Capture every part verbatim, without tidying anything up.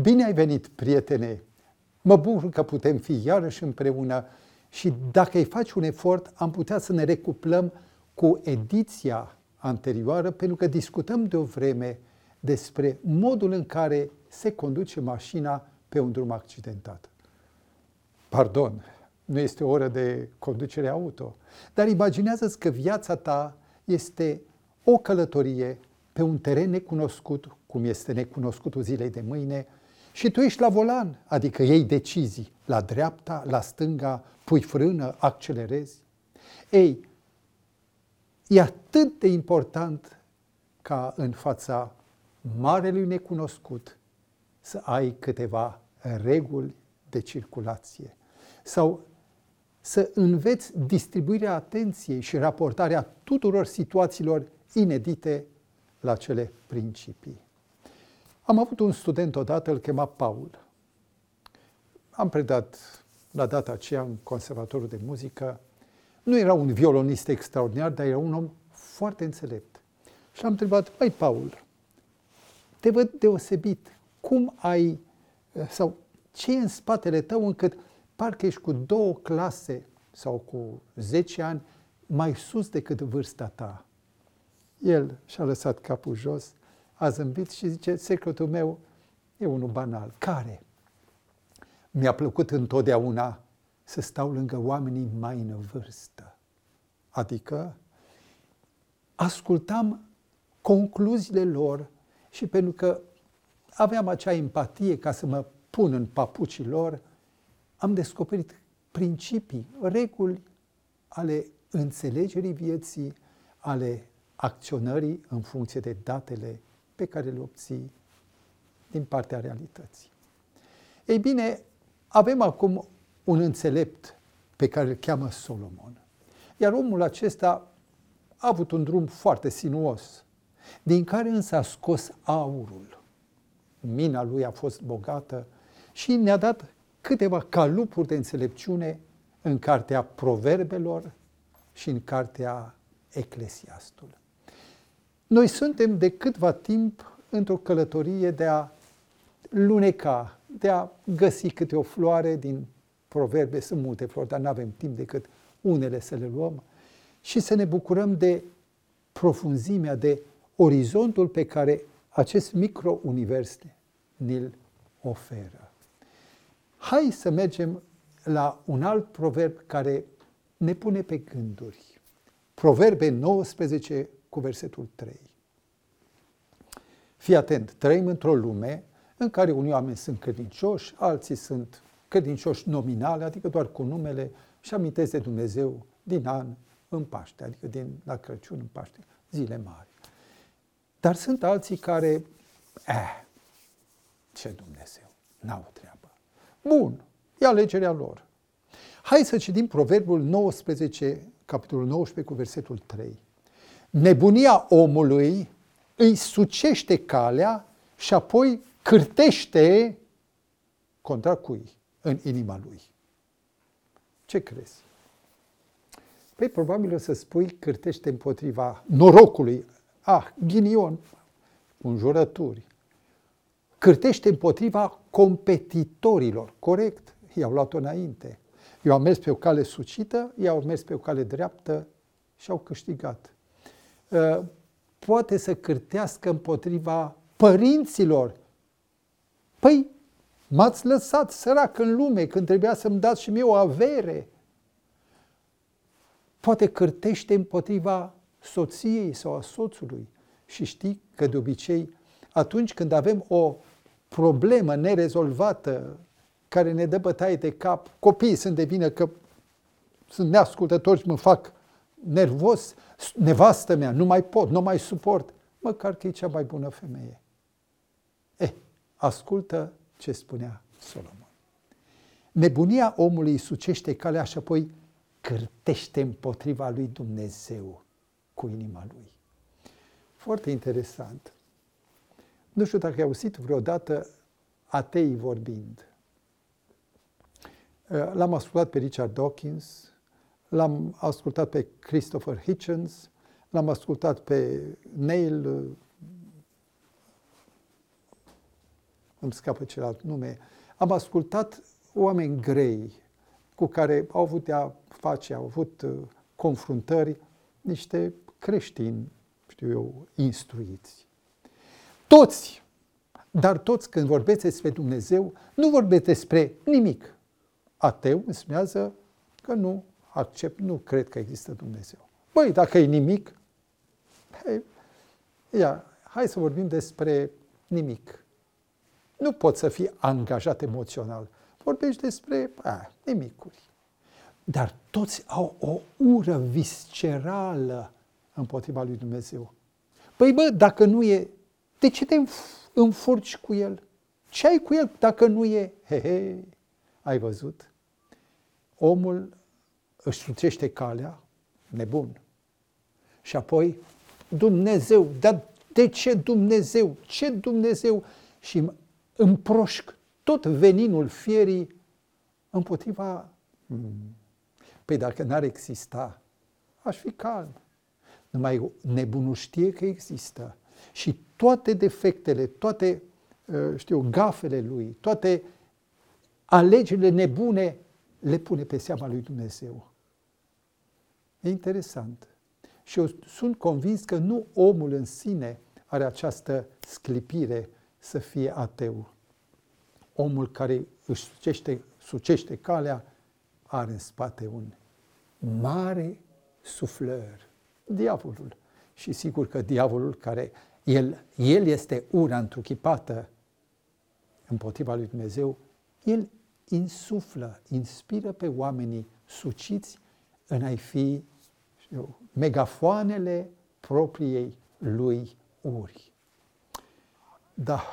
Bine ai venit, prietene! Mă bucur că putem fi iarăși împreună și dacă îi faci un efort, am putea să ne recuplăm cu ediția anterioară, pentru că discutăm de o vreme despre modul în care se conduce mașina pe un drum accidentat. Pardon, nu este o oră de conducere auto, dar imaginează-ți că viața ta este o călătorie pe un teren necunoscut, cum este necunoscutul zilei de mâine, și tu ești la volan, adică iei decizii, la dreapta, la stânga, pui frână, accelerezi. Ei, e atât de important ca în fața marelui necunoscut să ai câteva reguli de circulație sau să înveți distribuirea atenției și raportarea tuturor situațiilor inedite la cele principii. Am avut un student odată, îl chema Paul. Am predat la data aceea în Conservatorul de Muzică. Nu era un violonist extraordinar, dar era un om foarte înțelept. Și am întrebat, băi, Paul, te văd deosebit. Cum ai, sau ce e în spatele tău încât parcă ești cu două clase sau cu zece ani mai sus decât vârsta ta? El și-a lăsat capul jos, a zâmbit și zice, secretul meu e unul banal. Care? Mi-a plăcut întotdeauna să stau lângă oamenii mai în vârstă. Adică ascultam concluziile lor și pentru că aveam acea empatie ca să mă pun în papucii lor, am descoperit principii, reguli ale înțelegerii vieții, ale acționării în funcție de datele pe care le obții din partea realității. Ei bine, avem acum un înțelept pe care îl cheamă Solomon. Iar omul acesta a avut un drum foarte sinuos, din care însă a scos aurul. Mina lui a fost bogată și ne-a dat câteva calupuri de înțelepciune în cartea Proverbelor și în cartea Eclesiastul. Noi suntem de câtva timp într-o călătorie de a luneca, de a găsi câte o floare din proverbe, sunt multe flori, dar nu avem timp decât unele să le luăm, și să ne bucurăm de profunzimea, de orizontul pe care acest micro-univers ni-l oferă. Hai să mergem la un alt proverb care ne pune pe gânduri. Proverbe nouăsprezece cu versetul trei. Fii atent, trăim într-o lume în care unii oameni sunt credincioși, alții sunt credincioși nominale, adică doar cu numele, și amintesc de Dumnezeu din an în Paște, adică din la Crăciun în Paște, zile mari. Dar sunt alții care, eh, ce Dumnezeu, n-au treabă. Bun, e alegerea lor. Hai să citim Proverbul nouăsprezece, capitolul nouăsprezece cu versetul trei. Nebunia omului îi sucește calea și apoi cârtește contra cui? În inima lui. Ce crezi? Păi probabil o să spui cârtește împotriva norocului. Ah, ghinion, înjurături. Cârtește împotriva competitorilor. Corect, i-au luat-o înainte. Eu am mers pe o cale sucită, ei au mers pe o cale dreaptă și au câștigat. Poate să cârtească împotriva părinților. Păi, m-ați lăsat sărac în lume când trebuia să-mi dați și mie o avere. Poate cârtește împotriva soției sau a soțului. Și știi că de obicei, atunci când avem o problemă nerezolvată care ne dă bătaie de cap, copiii sunt de vină că sunt neascultători și mă fac nervos, nevastă mea, nu mai pot, nu mai suport, măcar că e cea mai bună femeie. Eh, ascultă ce spunea Solomon. Nebunia omului sucește calea și apoi cârtește împotriva lui Dumnezeu cu inima lui. Foarte interesant. Nu știu dacă ai auzit vreodată ateii vorbind. L-am ascultat pe Richard Dawkins, l-am ascultat pe Christopher Hitchens, l-am ascultat pe Neil îmi scapă celălalt nume, am ascultat oameni grei cu care au avut de-a face, au avut uh, confruntări, niște creștini, știu eu, instruiți. Toți, dar toți când vorbesc despre Dumnezeu, nu vorbesc despre nimic. Ateu înseamnă că nu accept, nu cred că există Dumnezeu. Băi, dacă e nimic, hei, ia, hai să vorbim despre nimic. Nu poți să fii angajat emoțional. Vorbești despre a, nimicuri. Dar toți au o ură viscerală împotriva lui Dumnezeu. Păi bă, dacă nu e, de ce te înfurci cu el? Ce ai cu el dacă nu e? He, he, ai văzut? Omul își sucește calea, nebun. Și apoi, Dumnezeu, dar de ce Dumnezeu? Ce Dumnezeu? Și împroșc tot veninul fierii împotriva... Păi dacă n-ar exista, aș fi calm. Numai nebunul știe că există. Și toate defectele, toate, știu, gafele lui, toate alegerile nebune le pune pe seama lui Dumnezeu. E interesant. Și eu sunt convins că nu omul în sine are această sclipire să fie ateu. Omul care își sucește, sucește calea are în spate un mare suflăr, diavolul. Și sigur că diavolul care, el, el este ura întruchipată împotriva lui Dumnezeu, el insuflă, inspiră pe oamenii suciți în a-i fi, știu, megafoanele propriei lui uri. Da,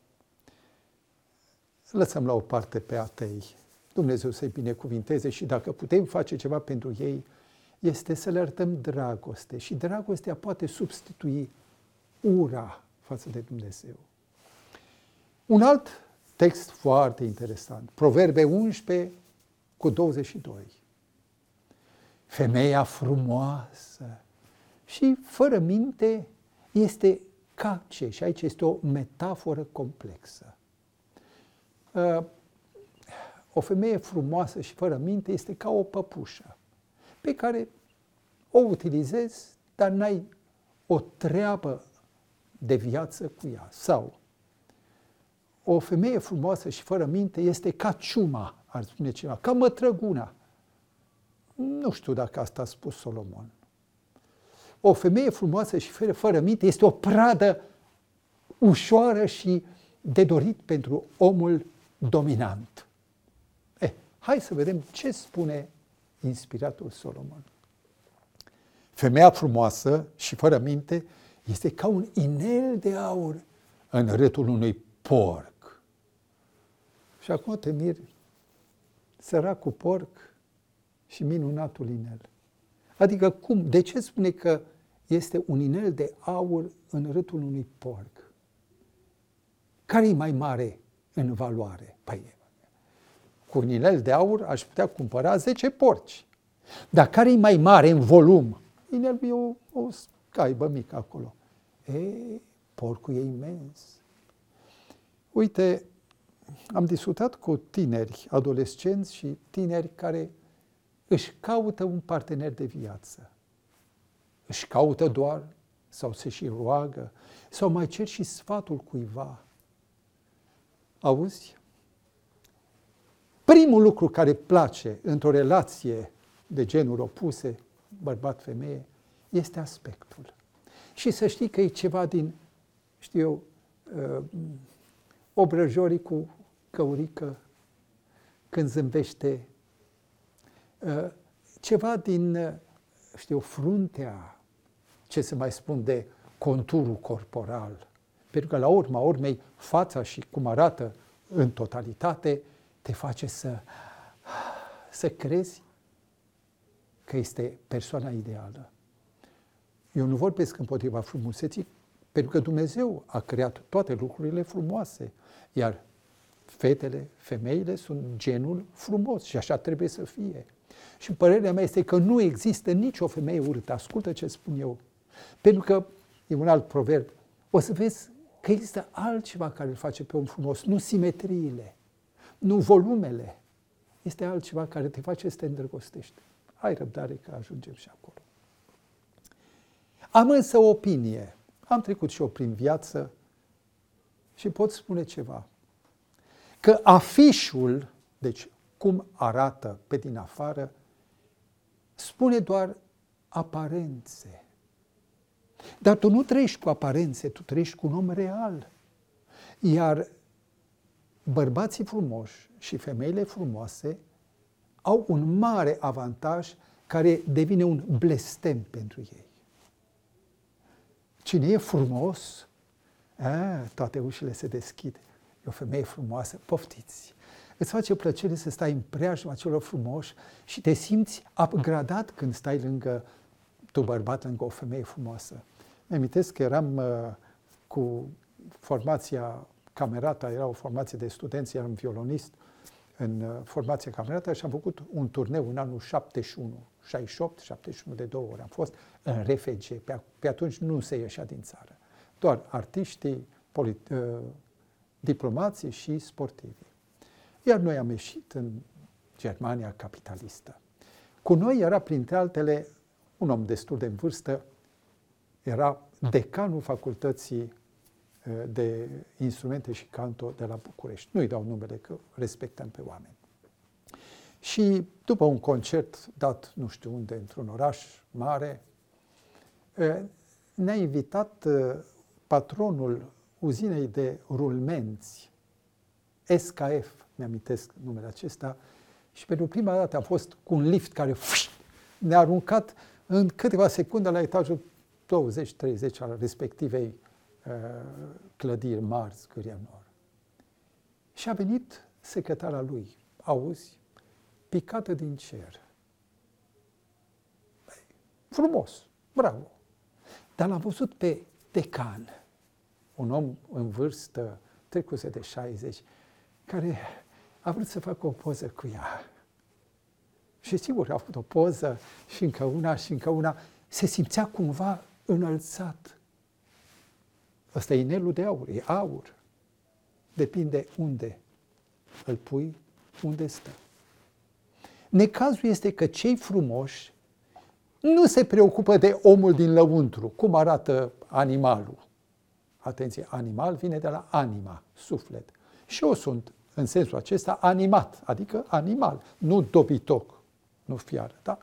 lăsăm la o parte pe atei. Dumnezeu să-i binecuvinteze și dacă putem face ceva pentru ei, este să le arătăm dragoste. Și dragostea poate substitui ura față de Dumnezeu. Un alt text foarte interesant, Proverbe unsprezece cu douăzeci și doi. Femeia frumoasă și fără minte este ca ce? Și aici este o metaforă complexă. O femeie frumoasă și fără minte este ca o păpușă pe care o utilizezi, dar n-ai o treabă de viață cu ea. Sau o femeie frumoasă și fără minte este ca ciuma, ar spune cineva, ca mătrăguna. Nu știu dacă asta a spus Solomon. O femeie frumoasă și fără, fără minte este o pradă ușoară și de dorit pentru omul dominant. Eh, hai să vedem ce spune inspiratul Solomon. Femeia frumoasă și fără minte este ca un inel de aur în râtul unui porc. Și acum te miri, săracul porc și minunatul inel. Adică cum? De ce spune că este un inel de aur în râtul unui porc? Care e mai mare în valoare? Păi, cu un inel de aur aș putea cumpăra zece porci. Dar care e mai mare în volum? Inelul e o, o scaibă mică acolo. E, porcul e imens. Uite, am discutat cu tineri, adolescenți și tineri care își caută un partener de viață. Își caută doar sau se și roagă sau mai cer și sfatul cuiva. Auzi? Primul lucru care place într-o relație de genuri opuse, bărbat-femeie, este aspectul. Și să știi că e ceva din, știu eu, obrăjorii cu căurică, când zâmbește, ceva din, știu, fruntea, ce să mai spun, de conturul corporal. Pentru că la urma urmei, fața și cum arată în totalitate, te face să, să crezi că este persoana ideală. Eu nu vorbesc împotriva frumuseții, pentru că Dumnezeu a creat toate lucrurile frumoase, iar fetele, femeile sunt genul frumos și așa trebuie să fie. Și părerea mea este că nu există nicio femeie urâtă. Ascultă ce spun eu. Pentru că, e un alt proverb, o să vezi că există altceva care îl face pe om frumos, nu simetriile, nu volumele. Este altceva care te face să te îndrăgostești. Ai răbdare că ajungem și acolo. Am însă o opinie. Am trecut și eu prin viață și pot spune ceva. Că afișul, deci cum arată pe din afară, spune doar aparențe. Dar tu nu trăiești cu aparențe, tu trăiești cu un om real. Iar bărbații frumoși și femeile frumoase au un mare avantaj care devine un blestem pentru ei. Cine e frumos, a, toate ușile se deschid. E o femeie frumoasă, poftiți. Îți face plăcere să stai în preajma celor frumoși și te simți upgradat când stai lângă tu bărbat, lângă o femeie frumoasă. Mi-amintesc că eram uh, cu formația Camerata, era o formație de studenți, eram violonist în uh, formația Camerata și am făcut un turneu în anul șaptezeci și unu, șaizeci și opt, șaptezeci și unu de două ori am fost în R F G. Pe, pe atunci nu se ieșea din țară. Doar artiștii, polit, uh, diplomații și sportivii. Iar noi am ieșit în Germania capitalistă. Cu noi era, printre altele, un om destul de în vârstă, era decanul facultății de instrumente și canto de la București. Nu-i dau numele, că respectăm pe oameni. Și după un concert dat nu știu unde, într-un oraș mare, ne-a invitat patronul uzinei de rulmenți, S K F, mi-amintesc numele acesta, și pentru prima dată am fost cu un lift care ne-a aruncat în câteva secunde la etajul douăzeci treizeci al respectivei uh, clădiri mari, scârie nor. Și a venit secretara lui, auzi, picată din cer. Băi, frumos, bravo. Dar l-am văzut pe decan, un om în vârstă, trecuse de șaizeci, care a vrut să facă o poză cu ea. Și sigur, a făcut o poză și încă una și încă una. Se simțea cumva înălțat. Ăsta e inelul de aur, e aur. Depinde unde îl pui, unde stă. Necazul este că cei frumoși nu se preocupă de omul din lăuntru, cum arată animalul. Atenție, animal vine de la anima, suflet. Și eu sunt, în sensul acesta, animat, adică animal, nu dobitoc, nu fiară, da?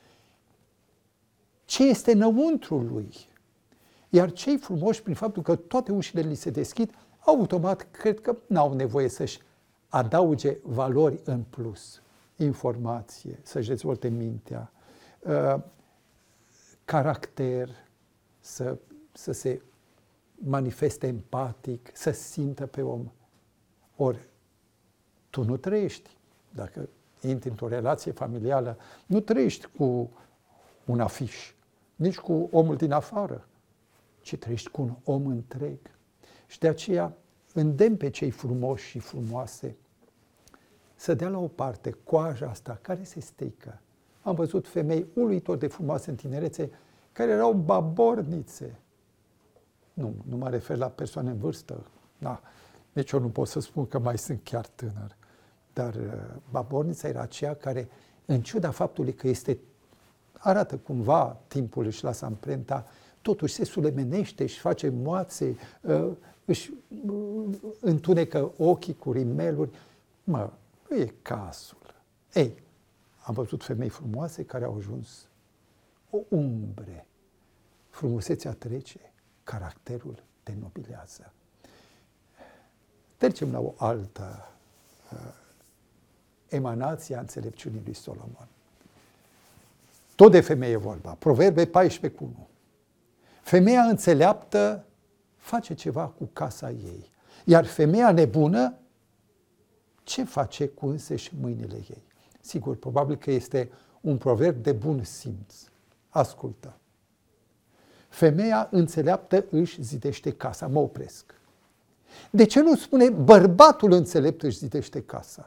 Ce este înăuntrul lui? Iar cei frumoși, prin faptul că toate ușile li se deschid, automat cred că n-au nevoie să-și adauge valori în plus, informație, să-și dezvolte mintea, uh, caracter, să, să se manifeste empatic, să simtă pe om. Ori tu nu trăiești, dacă intri într-o relație familială, nu trăiești cu un afiș, nici cu omul din afară, ci trăiești cu un om întreg. Și de aceea îndemn pe cei frumoși și frumoase să dea la o parte coaja asta care se strică. Am văzut femei uluitor de frumoase în tinerețe care erau babornițe. Nu, nu mă refer la persoane în vârstă. Da. Deci eu nu pot să spun că mai sunt chiar tânăr. Dar babornița era aceea care, în ciuda faptului că este, arată cumva, timpul își lasă amprenta, totuși se sulemenește, își face moațe, își întunecă ochii cu rimeluri. Mă, nu e cazul. Ei, am văzut femei frumoase care au ajuns o umbre. Frumusețea trece, caracterul te nobilează. Trecem la o altă uh, emanație a înțelepciunii lui Solomon. Tot de femeie vorba. Proverbe paisprezece cu unu. Femeia înțeleaptă face ceva cu casa ei. Iar femeia nebună, ce face cu înseși mâinile ei? Sigur, probabil că este un proverb de bun simț. Ascultă. Femeia înțeleaptă își zidește casa. Mă opresc. De ce nu spune bărbatul înțelept își zidește casa?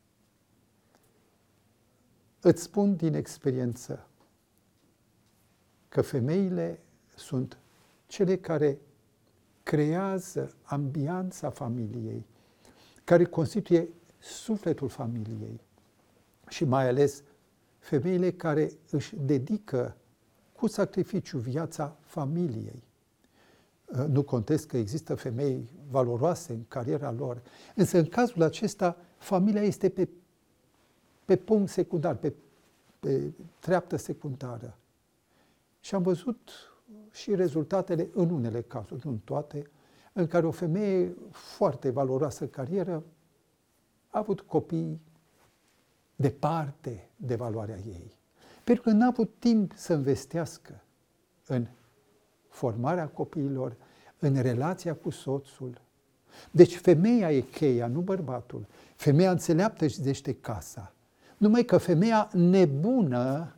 Îți spun din experiență că femeile sunt cele care creează ambianța familiei, care constituie sufletul familiei și mai ales femeile care își dedică cu sacrificiu viața familiei. Nu contest că există femei valoroase în cariera lor, însă în cazul acesta familia este pe, pe punct secundar, pe, pe treaptă secundară. Și am văzut și rezultatele în unele cazuri, nu în toate, în care o femeie foarte valoroasă în carieră a avut copii departe de valoarea ei. Pentru că n-a avut timp să investească în formarea copiilor, în relația cu soțul. Deci femeia e cheia, nu bărbatul. Femeia înțeleaptă își zidește casa. Numai că femeia nebună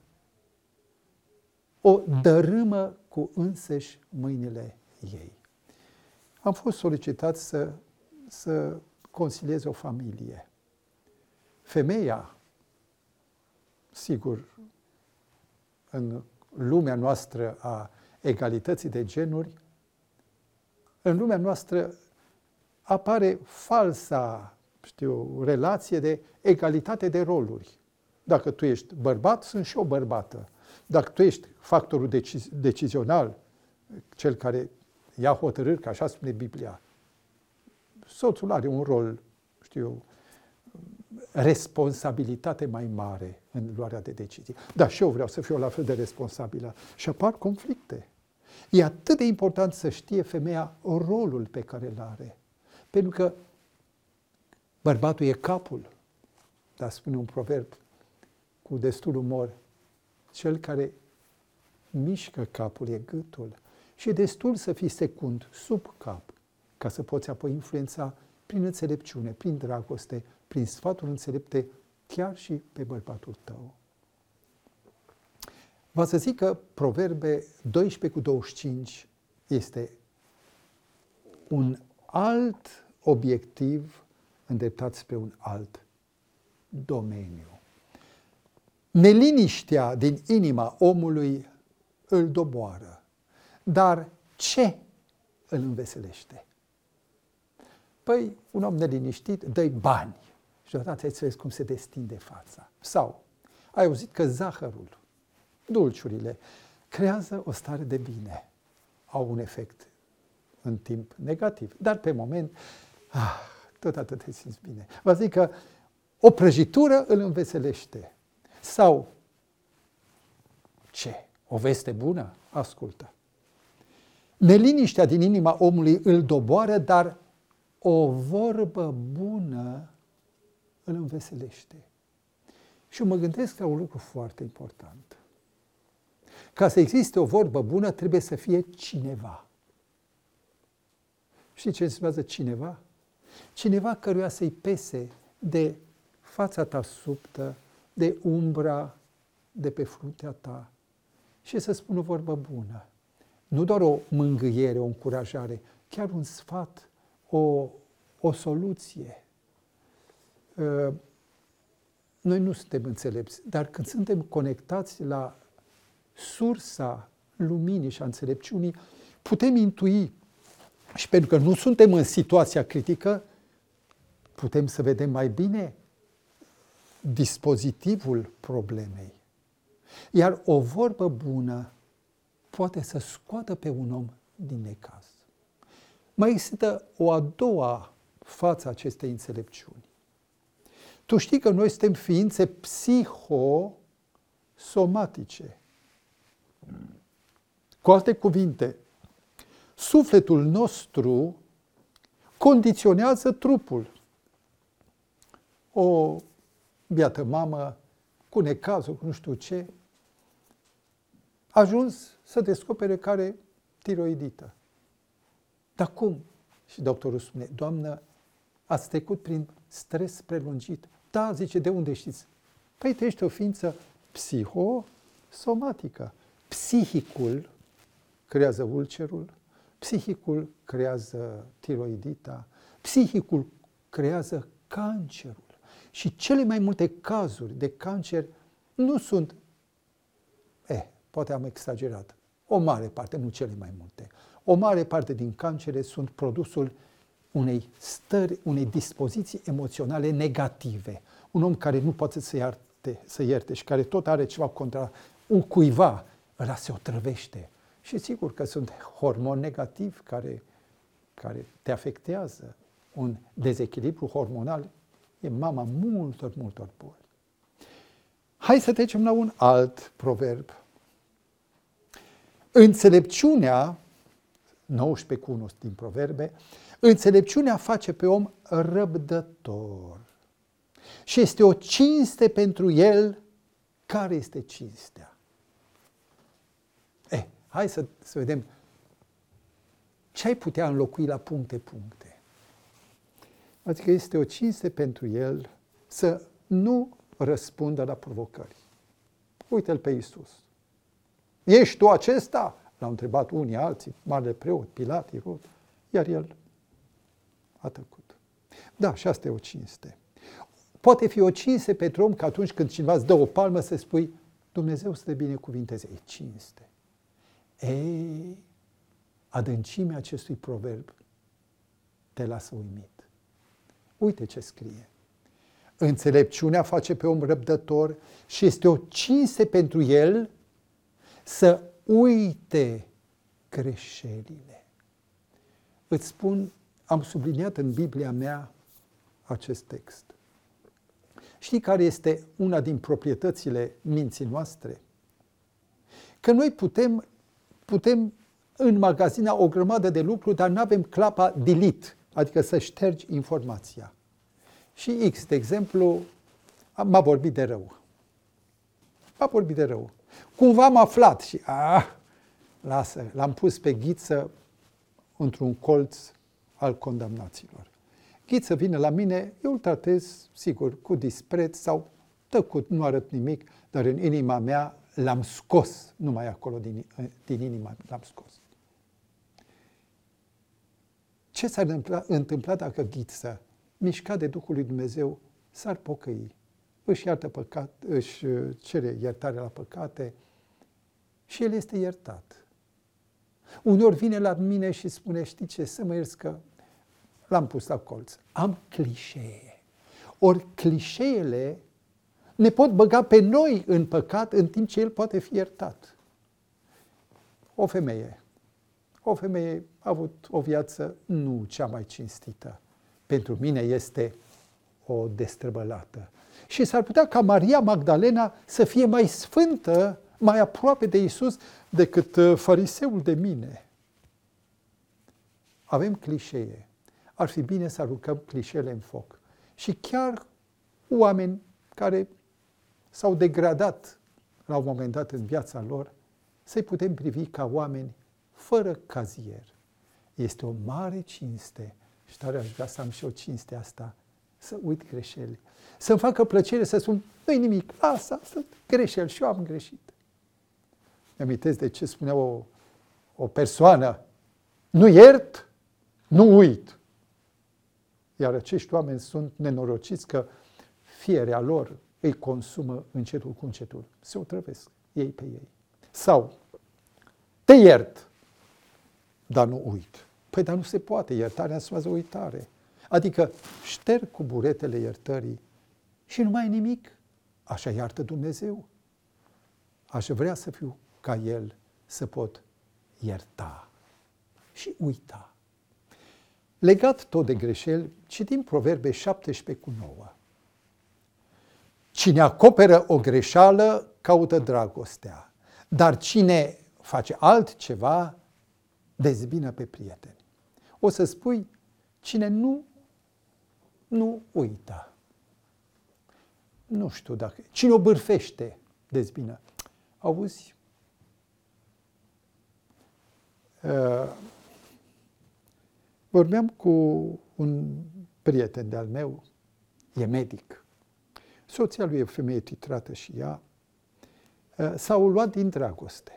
o dărâmă cu însăși mâinile ei. Am fost solicitat să, să consiliez o familie. Femeia, sigur, în lumea noastră a egalității de genuri, în lumea noastră apare falsa, știu, relație de egalitate de roluri. Dacă tu ești bărbat, sunt și o bărbată. Dacă tu ești factorul deci- decizional, cel care ia hotărâri, că așa spune Biblia, soțul are un rol, știu, responsabilitate mai mare în luarea de decizii. Dar și eu vreau să fiu la fel de responsabilă. Și apar conflicte. E atât de important să știe femeia rolul pe care îl are. Pentru că bărbatul e capul, dar spune un proverb cu destul umor, cel care mișcă capul e gâtul. Și e destul să fii secund, sub cap, ca să poți apoi influența prin înțelepciune, prin dragoste, prin sfaturi înțelepte, chiar și pe bărbatul tău. Vă să zic că Proverbe doisprezece cu douăzeci și cinci este un alt obiectiv îndreptat spre un alt domeniu. Neliniștea din inima omului îl doboară, dar ce îl înveselește? Păi, un om neliniștit, dă-i bani și deodată ai să vezi cum se destinde fața. Sau, ai auzit că zahărul, dulciurile, creează o stare de bine. Au un efect în timp negativ, dar pe moment, ah, tot atât te simți bine. Vă zic că o prăjitură îl înveselește. Sau, ce? O veste bună? Ascultă. Neliniștea din inima omului îl doboară, dar o vorbă bună îl înveselește. Și eu mă gândesc la un lucru foarte important. Ca să existe o vorbă bună, trebuie să fie cineva. Știi ce înseamnă cineva? Cineva căruia să-i pese de fața ta subtă, de umbra de pe fruntea ta și să spună o vorbă bună. Nu doar o mângâiere, o încurajare, chiar un sfat, o, o soluție. Noi nu suntem înțelepți, dar când suntem conectați la sursa luminii și a înțelepciunii, putem intui și pentru că nu suntem în situația critică, putem să vedem mai bine dispozitivul problemei. Iar o vorbă bună poate să scoată pe un om din necaz. Mai există o a doua față a acestei înțelepciuni. Tu știi că noi suntem ființe psihosomatice. Cu alte cuvinte, sufletul nostru condiționează trupul. O biată mamă cu necazul, cu nu știu ce, a ajuns să descopere că are tiroidită. Dar cum? Și doctorul spune, doamnă, ați trecut prin stres prelungit. Da, zice, de unde știți? Păi tu ești o ființă psihosomatică. Psihicul creează ulcerul, psihicul creează tiroidita, psihicul creează cancerul. Și cele mai multe cazuri de cancer nu sunt, eh, poate am exagerat, o mare parte, nu cele mai multe. O mare parte din cancere sunt produsul unei stări, unei dispoziții emoționale negative. Un om care nu poate să ierte, să ierte și care tot are ceva contra un cuiva, ăla se otrăvește. Și sigur că sunt hormoni negativi care, care te afectează. Un dezechilibru hormonal e mama multor, multor boli. Hai să trecem la un alt proverb. Înțelepciunea, nouăsprezece cu unu din proverbe, înțelepciunea face pe om răbdător și este o cinste pentru el. Care este cinstea? Eh, hai să, să vedem ce ai putea înlocui la puncte-puncte. Adică este o cinste pentru el să nu răspundă la provocări. Uite-l pe Iisus. Ești tu acesta? L-au întrebat unii, alții, marele preot, Pilat, Irod, iar el a tăcut. Da, și asta e o cinste. Poate fi o cinste pentru om că atunci când cineva îți dă o palmă să spui Dumnezeu să te binecuvinteze. E cinste. Ei, adâncimea acestui proverb te lasă uimit. Uite ce scrie. Înțelepciunea face pe om răbdător și este o cinste pentru el să uite greșelile. Îți spun, am subliniat în Biblia mea acest text. Știi care este una din proprietățile minții noastre? Că noi putem, putem înmagazina o grămadă de lucruri, dar nu avem clapa delete, adică să ștergi informația. Și X, de exemplu, m-a vorbit de rău. M-a vorbit de rău. Cumva am aflat și, ah, lasă, l-am pus pe Ghiță într-un colț al condamnaților. Ghiță vine la mine, eu îl tratez, sigur, cu dispreț sau tăcut, nu arăt nimic, dar în inima mea l-am scos, numai acolo din, din inima l-am scos. Ce s-ar întâmpla, întâmpla dacă Ghiță, mișcat de Duhul lui Dumnezeu, s-ar pocăi, își, iartă păcat, își cere iertare la păcate și el este iertat. Uneori vine la mine și spune, știi ce, să mă ierți că l-am pus la colț. Am clișee. Ori clișeele ne pot băga pe noi în păcat în timp ce el poate fi iertat. O femeie. O femeie a avut o viață nu cea mai cinstită. Pentru mine este o destrăbălată. Și s-ar putea ca Maria Magdalena să fie mai sfântă, mai aproape de Iisus decât fariseul de mine. Avem clișee. Ar fi bine să aruncăm clișeele în foc. Și chiar oameni care s-au degradat la un moment dat în viața lor, să-i putem privi ca oameni fără cazier. Este o mare cinste și tare aș vrea să am și o cinste asta, să uit greșeli. Să-mi facă plăcere să spun, nu-i nimic, lasă, sunt greșeli și eu am greșit. Mi-amintesc de ce spunea o, o persoană, nu iert, nu uit. Iar acești oameni sunt nenorociți că fierea lor îi consumă încetul cu încetul. Se otrăvesc ei pe ei. Sau, te iert, dar nu uit. Păi, dar nu se poate, iertarea înseamnă uitare. Adică șterg cu buretele iertării și nu mai e nimic. Așa iartă Dumnezeu. Aș vrea să fiu ca El, să pot ierta și uita. Legat tot de greșeli, citim Proverbe șaptesprezece cu nouă. Cine acoperă o greșeală, caută dragostea, dar cine face altceva, dezbină pe prieteni. O să spui, cine nu, nu uită. Nu știu dacă... Cine o bârfește, dezbină. Auzi? Uh, vorbeam cu un prieten de-al meu, e medic. Soția lui e o femeie titrată și ea. Uh, s-au luat din dragoste.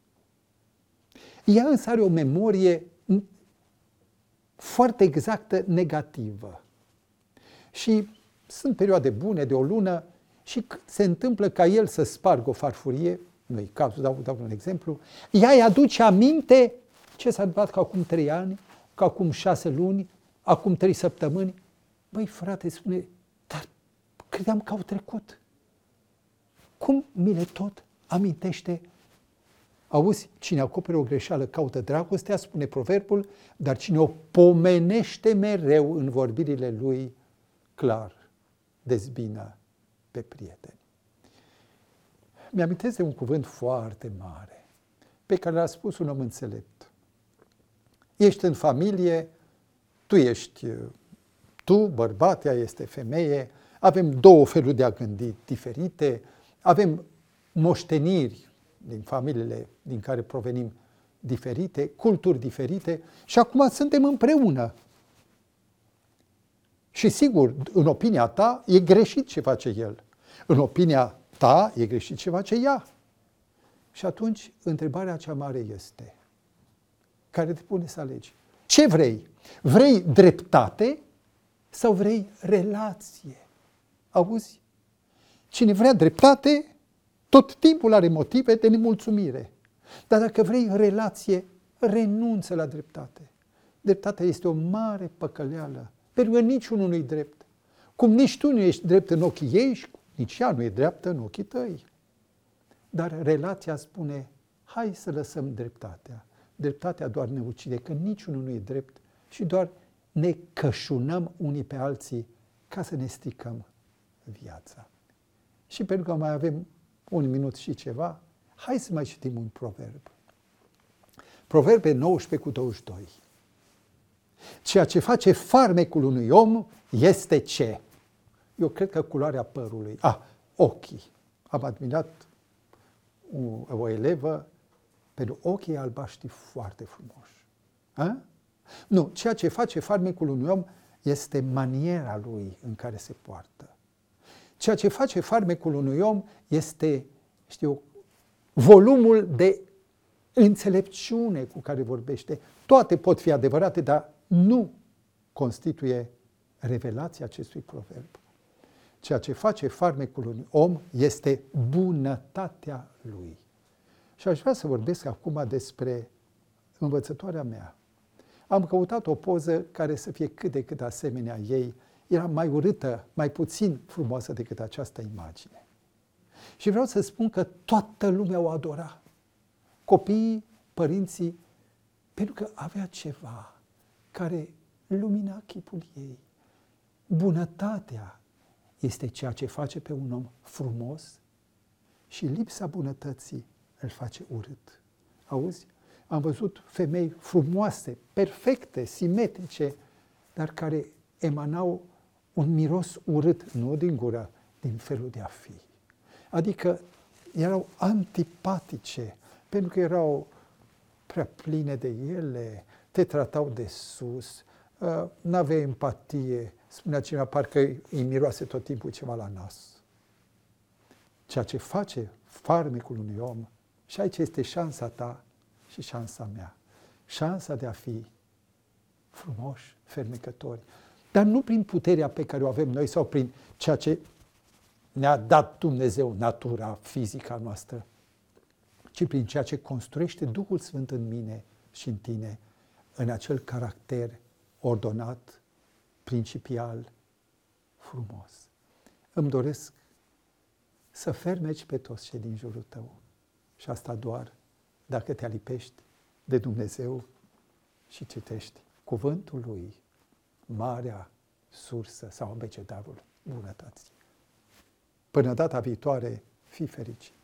Ea însă are o memorie foarte exactă negativă. Și sunt perioade bune de o lună și se întâmplă ca el să spargă o farfurie, nu-i cazul, dau, dau un exemplu, ea îi aduce aminte Ce s-a întâmplat ca acum trei ani, ca acum șase luni, acum trei săptămâni? Băi, frate, spune, dar credeam că au trecut. Cum mi le tot amintește? Auzi, cine acoperă o greșeală caută dragostea, spune proverbul, dar cine o pomenește mereu în vorbirile lui, clar dezbină pe prieteni. Mi-amintesc de un cuvânt foarte mare, pe care l-a spus un om înțelept. Ești în familie, tu ești tu, bărbatea este femeie, avem două feluri de a gândi diferite, avem moșteniri din familiile din care provenim diferite, culturi diferite și acum suntem împreună. Și sigur, în opinia ta e greșit ce face el. În opinia ta e greșit ce face ea. Și atunci, întrebarea cea mare este, care te pune să alegi. Ce vrei? Vrei dreptate sau vrei relație? Auzi? Cine vrea dreptate, tot timpul are motive de nemulțumire. Dar dacă vrei relație, renunță la dreptate. Dreptatea este o mare păcăleală, pentru că niciunul nu-i drept. Cum nici tu nu ești drept în ochii ei, nici ea nu e dreaptă în ochii tăi. Dar relația spune, hai să lăsăm dreptatea. Dreptatea doar ne ucide, că niciunul nu e drept și doar ne cășunăm unii pe alții ca să ne stricăm viața. Și pentru că mai avem un minut și ceva, hai să mai citim un proverb. Proverbe nouăsprezece cu douăzeci și doi. Ceea ce face farmecul unui om este ce? Eu cred că culoarea părului. Ah, ochii. Am admirat o, o elevă pentru ochii albaștri foarte frumoși. A? Nu, ceea ce face farmecul unui om este maniera lui în care se poartă. Ceea ce face farmecul unui om este, știu, volumul de înțelepciune cu care vorbește. Toate pot fi adevărate, dar nu constituie revelația acestui proverb. Ceea ce face farmecul unui om este bunătatea lui. Și aș vrea să vorbesc acum despre învățătoarea mea. Am căutat o poză care să fie cât de cât asemenea ei. Era mai urâtă, mai puțin frumoasă decât această imagine. Și vreau să spun că toată lumea o adora. Copiii, părinții, pentru că avea ceva care lumina chipul ei. Bunătatea este ceea ce face pe un om frumos și lipsa bunătății îl face urât. Auzi? Am văzut femei frumoase, perfecte, simetrice, dar care emanau un miros urât, nu din gură, din felul de a fi. Adică erau antipatice, pentru că erau prea pline de ele, te tratau de sus, uh, n-aveai empatie, spunea cineva, parcă îi miroase tot timpul ceva la nas. Ceea ce face farmecul unui om, și aici este șansa ta și șansa mea, șansa de a fi frumoși, fermecători, dar nu prin puterea pe care o avem noi sau prin ceea ce ne-a dat Dumnezeu, natura, fizica noastră, ci prin ceea ce construiește Duhul Sfânt în mine și în tine, în acel caracter ordonat, principial, frumos. Îmi doresc să fermeci pe toți cei din jurul tău și asta doar dacă te alipești de Dumnezeu și citești cuvântul Lui, marea sursă sau abecedarul bunătății. Până data viitoare, fii fericit!